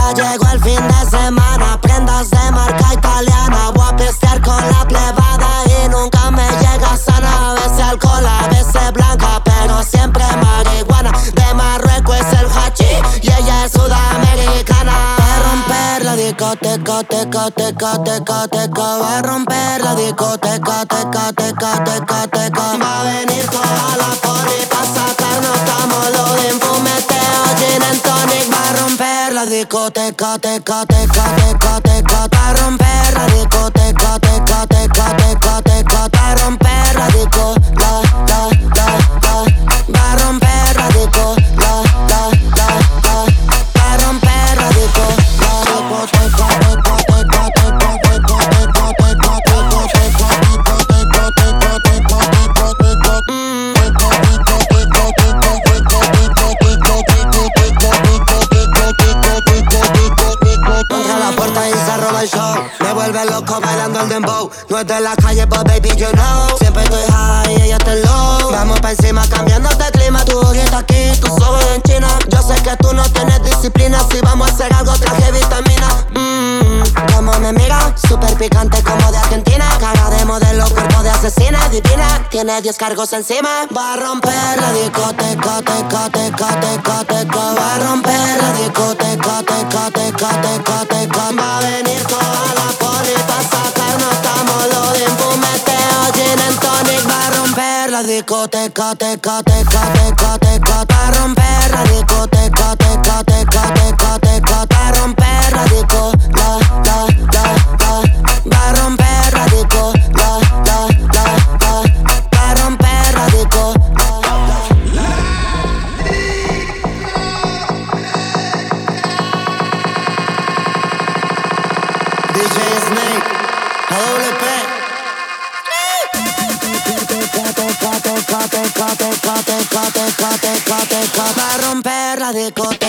Ya llegó el fin de semana, prendas de marca italiana. Voy a pistear con la plebada y nunca me llega sana. A veces alcohol, a veces blanca, pero siempre marihuana. De Marruecos es el hachís y ella es sudamericana. Va a romper la discoteca, teca, teca, teca, teca. Va a romper la discoteca, teca, teca, teca, teca. Va a venir toda la poli pa' sacarnos támolos de fumeteo, gin and tonic. Va a romper la discoteca, teca, teca, teca, teca. Va a romper la discoteca, teca, teca, teca, teca. Va a romper la disco, la. Va a romper la disco, la. Va a romper la disco, entra a la puerta y se roba el show. Me vuelve loco bailando el dembow. No es de la calle, but baby, you know. Siempre estoy high y ella está low. Vamos pa' encima cambiando de clima. Tu ojito aquí, tus ojos en China. Yo sé que tú no tienes disciplina. Si vamos a hacer algo, traje vitamina. Como me mira, súper picante como de Argentina. Cara de modelo, cuerpo de asesina. Divina, tiene 10 cargos encima. Va a romper la discoteca, teca, teca, teca, teca. Va a romper la discoteca, teca, teca, teca, teca. Va a venir toda la poli pa' sacarnos támolos de fumeteo, gin and tonic. Va a romper la discoteca, teca, teca, teca, teca. Va a romper la discoteca, teca, teca, teca, teca. Va a romper la disco, la. Va a romper la disco, la. Va a romper la disco, DJ Snake, AWP. Va a romper la discoteca.